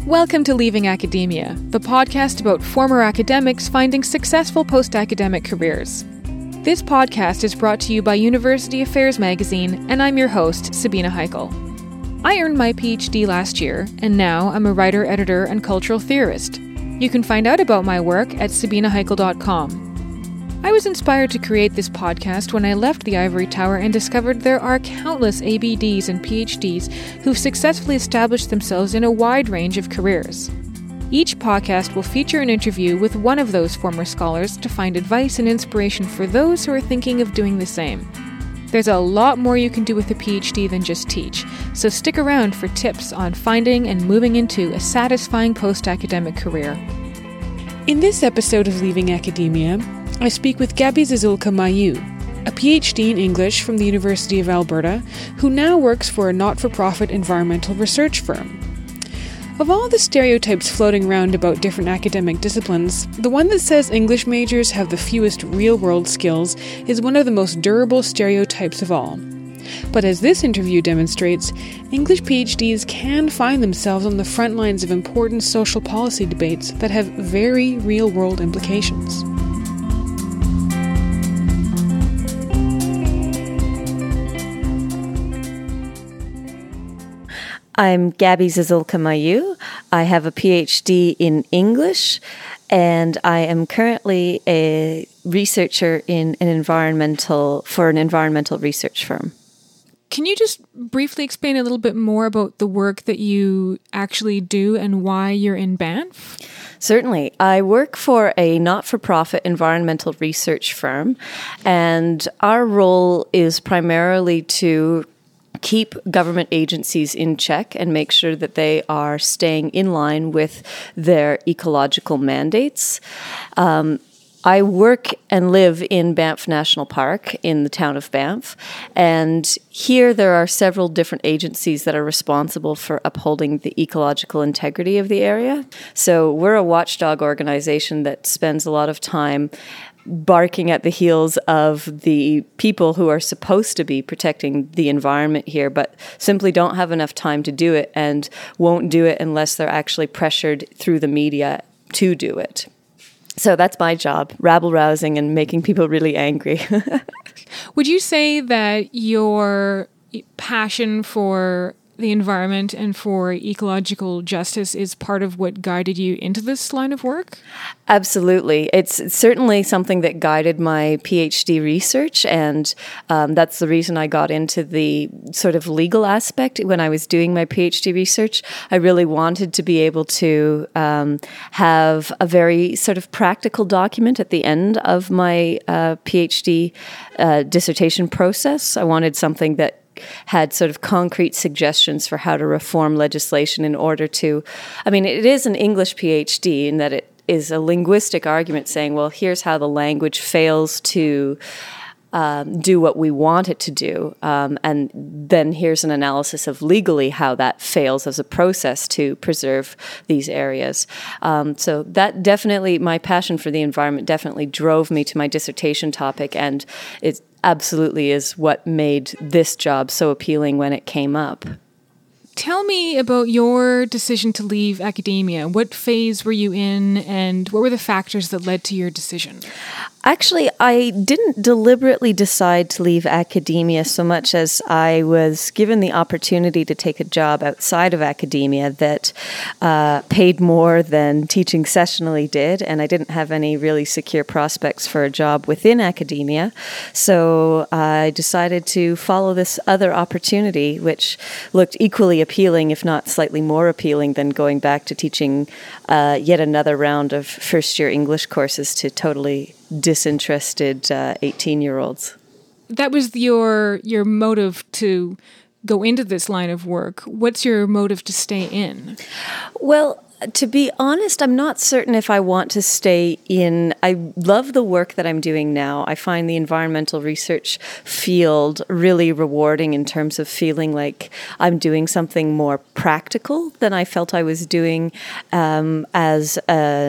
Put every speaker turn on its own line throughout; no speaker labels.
Welcome to Leaving Academia, the podcast about former academics finding successful post-academic careers. This podcast is brought to you by University Affairs Magazine, and I'm your host, Sabina Heikel. I earned my PhD last year, and now I'm a writer, editor, and cultural theorist. You can find out about my work at sabinaheikel.com. I was inspired to create this podcast when I left the ivory tower and discovered there are countless ABDs and PhDs who've successfully established themselves in a wide range of careers. Each podcast will feature an interview with one of those former scholars to find advice and inspiration for those who are thinking of doing the same. There's a lot more you can do with a PhD than just teach, so stick around for tips on finding and moving into a satisfying post-academic career. In this episode of Leaving Academia, I speak with Gabby Zazulka Mayu, a PhD in English from the University of Alberta, who now works for a not-for-profit environmental research firm. Of all the stereotypes floating around about different academic disciplines, the one that says English majors have the fewest real-world skills is one of the most durable stereotypes of all. But as this interview demonstrates, English PhDs can find themselves on the front lines of important social policy debates that have very real-world implications.
I'm Gabby Zazulka Mayu. I have a PhD in English, and I am currently a researcher in an environmental research firm.
Can you just briefly explain a little bit more about the work that you actually do and why you're in Banff?
Certainly. I work for a not-for-profit environmental research firm, and our role is primarily to keep government agencies in check and make sure that they are staying in line with their ecological mandates. I work and live in Banff National Park in the town of Banff, and here there are several different agencies that are responsible for upholding the ecological integrity of the area. So we're a watchdog organization that spends a lot of time barking at the heels of the people who are supposed to be protecting the environment here, but simply don't have enough time to do it and won't do it unless they're actually pressured through the media to do it. So that's my job, rabble-rousing and making people really angry.
Would you say that your passion for the environment and for ecological justice is part of what guided you into this line of work?
Absolutely. It's certainly something that guided my PhD research, and that's the reason I got into the sort of legal aspect. When I was doing my PhD research, I really wanted to be able to have a very sort of practical document at the end of my PhD dissertation process. I wanted something that had sort of concrete suggestions for how to reform legislation in order to, it is an English PhD in that it is a linguistic argument saying, well, here's how the language fails to do what we want it to do. And then here's an analysis of legally how that fails as a process to preserve these areas. So that definitely, my passion for the environment definitely drove me to my dissertation topic, and it absolutely is what made this job so appealing when it came up.
Tell me about your decision to leave academia. What phase were you in, and what were the factors that led to your decision?
Actually, I didn't deliberately decide to leave academia so much as I was given the opportunity to take a job outside of academia that paid more than teaching sessionally did, and I didn't have any really secure prospects for a job within academia. So I decided to follow this other opportunity, which looked equally appealing, if not slightly more appealing, than going back to teaching yet another round of first-year English courses to totally disinterested 18-year-olds.
That was your motive to go into this line of work. What's your motive to stay in?
Well, to be honest, I'm not certain if I want to stay in. I love the work that I'm doing now. I find the environmental research field really rewarding in terms of feeling like I'm doing something more practical than I felt I was doing as a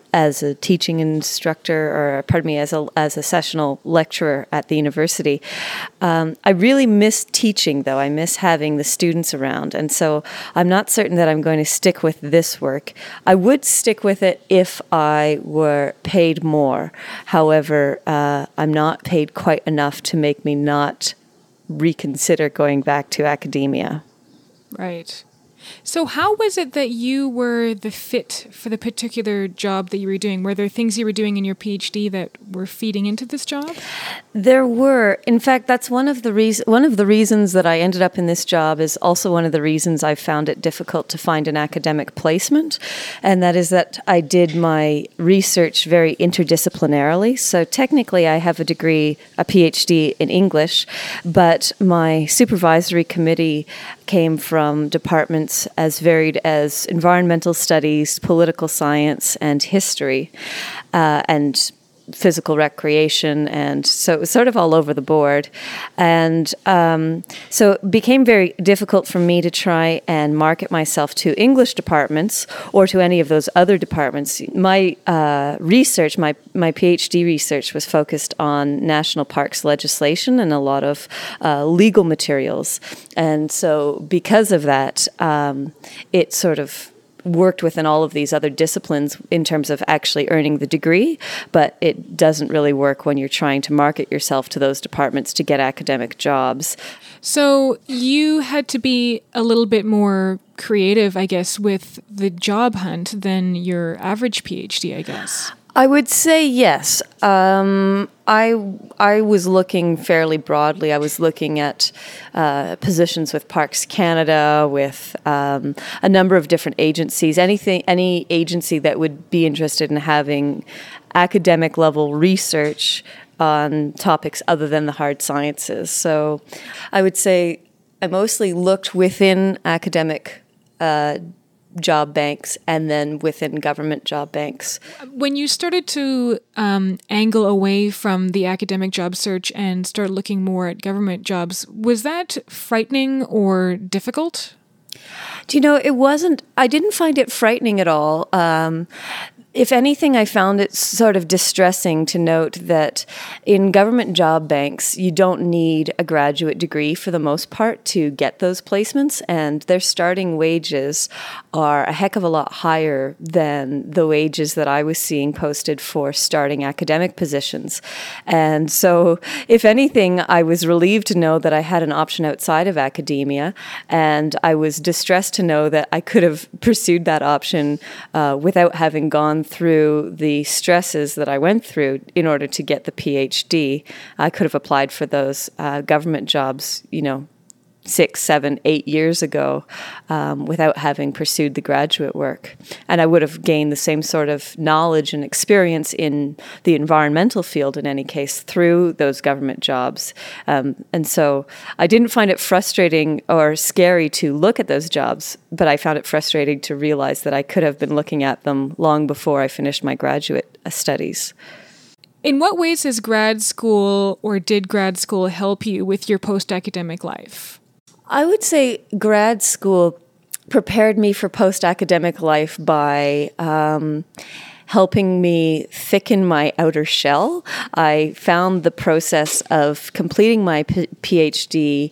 as a teaching instructor, or pardon me, as a sessional lecturer at the university. I really miss teaching, though. I miss having the students around, and so I'm not certain that I'm going to stick with this work. I would stick with it if I were paid more. However, I'm not paid quite enough to make me not reconsider going back to academia.
Right. So how was it that you were the fit for the particular job that you were doing? Were there things you were doing in your PhD that were feeding into this job?
There were. In fact, that's one of the reasons that I ended up in this job is also one of the reasons I found it difficult to find an academic placement. And that is that I did my research very interdisciplinarily. So technically I have a PhD in English, but my supervisory committee came from departments as varied as environmental studies, political science, and history, and physical recreation, and so it was sort of all over the board. And so it became very difficult for me to try and market myself to English departments or to any of those other departments. My research, my PhD research was focused on national parks legislation and a lot of legal materials. And so because of that, it sort of worked within all of these other disciplines in terms of actually earning the degree, but it doesn't really work when you're trying to market yourself to those departments to get academic jobs.
So you had to be a little bit more creative, I guess, with the job hunt than your average PhD, I guess.
I would say yes. I was looking fairly broadly. I was looking at positions with Parks Canada, with a number of different agencies. Any agency that would be interested in having academic level research on topics other than the hard sciences. So I would say I mostly looked within academic job banks and then within government job banks.
When you started to angle away from the academic job search and start looking more at government jobs, was that frightening or difficult?
Do you know, I didn't find it frightening at all. If anything, I found it sort of distressing to note that in government job banks, you don't need a graduate degree for the most part to get those placements, and their starting wages are a heck of a lot higher than the wages that I was seeing posted for starting academic positions. And so, if anything, I was relieved to know that I had an option outside of academia, and I was distressed to know that I could have pursued that option without having gone through the stresses that I went through in order to get the PhD. I could have applied for those government jobs, 6, 7, 8 years ago without having pursued the graduate work. And I would have gained the same sort of knowledge and experience in the environmental field in any case through those government jobs. And so I didn't find it frustrating or scary to look at those jobs, but I found it frustrating to realize that I could have been looking at them long before I finished my graduate studies.
In what ways has grad school or did grad school help you with your post-academic life?
I would say grad school prepared me for post-academic life by helping me thicken my outer shell. I found the process of completing my PhD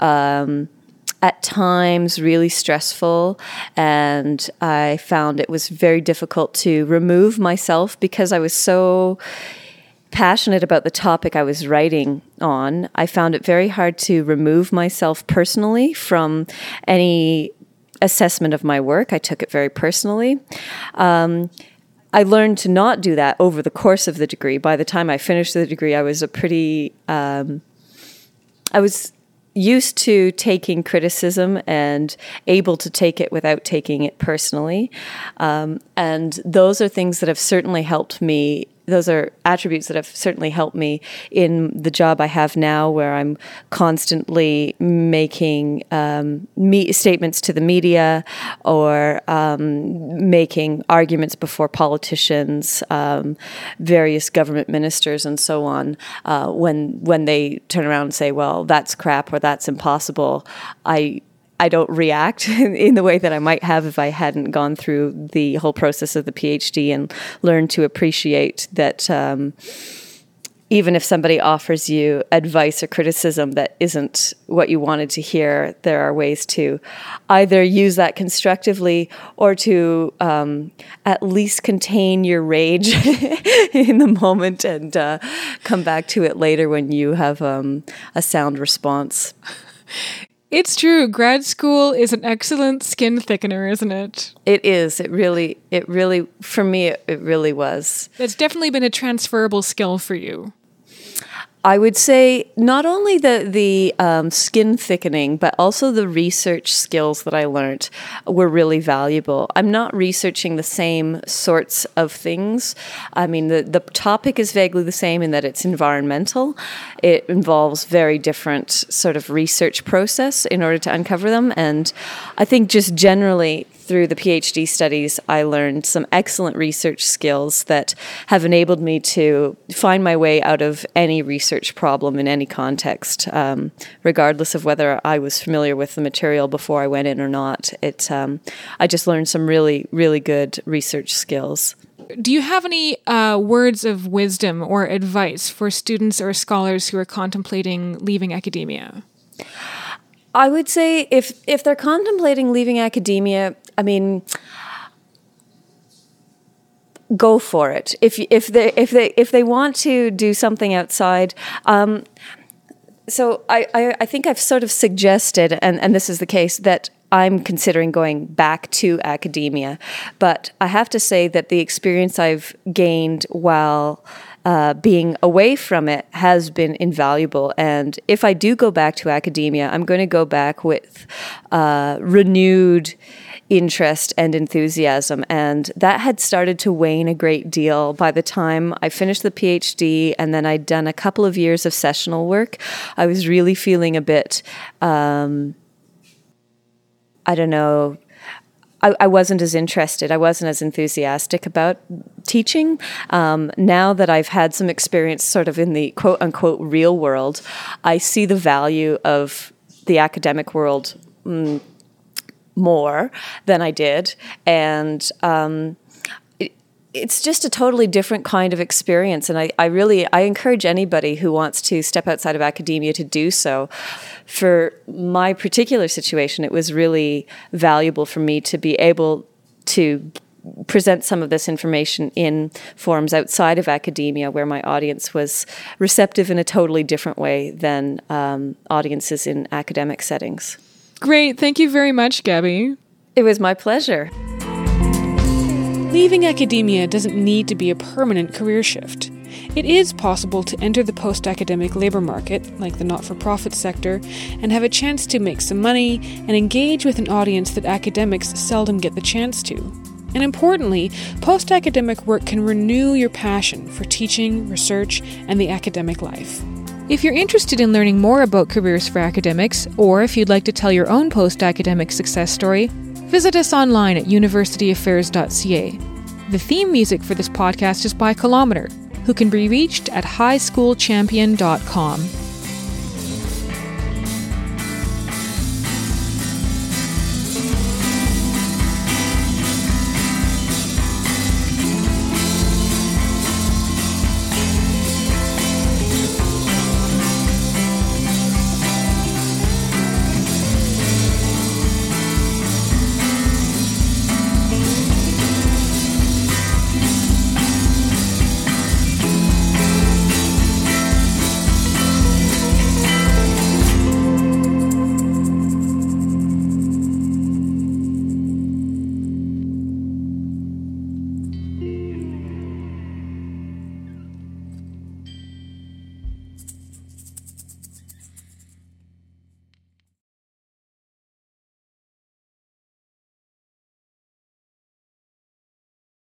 at times really stressful, and I found it was very difficult to remove myself because I was so passionate about the topic I was writing on. I found it very hard to remove myself personally from any assessment of my work. I took it very personally. I learned to not do that over the course of the degree. By the time I finished the degree, I was I was used to taking criticism and able to take it without taking it personally. And those are things that have certainly helped me. Those are attributes that have certainly helped me in the job I have now, where I'm constantly making statements to the media or making arguments before politicians, various government ministers, and so on. When they turn around and say, "Well, that's crap" or "That's impossible," I I don't react in the way that I might have if I hadn't gone through the whole process of the PhD and learned to appreciate that even if somebody offers you advice or criticism that isn't what you wanted to hear, there are ways to either use that constructively or to at least contain your rage in the moment and come back to it later when you have a sound response.
It's true. Grad school is an excellent skin thickener, isn't it?
It is. It really, for me, it really was.
It's definitely been a transferable skill for you.
I would say not only the skin thickening, but also the research skills that I learned were really valuable. I'm not researching the same sorts of things. I mean, the topic is vaguely the same in that it's environmental. It involves very different sort of research process in order to uncover them. And I think just generally through the PhD studies, I learned some excellent research skills that have enabled me to find my way out of any research problem in any context, regardless of whether I was familiar with the material before I went in or not. I just learned some really, really good research skills.
Do you have any words of wisdom or advice for students or scholars who are contemplating leaving academia?
I would say if they're contemplating leaving academia, I mean, go for it. If they want to do something outside, so I think I've sort of suggested, and this is the case, that I'm considering going back to academia. But I have to say that the experience I've gained while being away from it has been invaluable. And if I do go back to academia, I'm going to go back with renewed interest and enthusiasm. And that had started to wane a great deal by the time I finished the PhD, and then I'd done a couple of years of sessional work. I was really feeling a bit, I don't know, I wasn't as interested. I wasn't as enthusiastic about teaching. Now that I've had some experience sort of in the quote unquote real world, I see the value of the academic world more than I did. And it's just a totally different kind of experience. And I encourage anybody who wants to step outside of academia to do so. For my particular situation, it was really valuable for me to be able to present some of this information in forums outside of academia where my audience was receptive in a totally different way than audiences in academic settings.
Great. Thank you very much, Gabby.
It was my pleasure.
Leaving academia doesn't need to be a permanent career shift. It is possible to enter the post-academic labor market, like the not-for-profit sector, and have a chance to make some money and engage with an audience that academics seldom get the chance to. And importantly, post-academic work can renew your passion for teaching, research, and the academic life. If you're interested in learning more about careers for academics, or if you'd like to tell your own post-academic success story, visit us online at universityaffairs.ca. The theme music for this podcast is by Kilometer, who can be reached at highschoolchampion.com.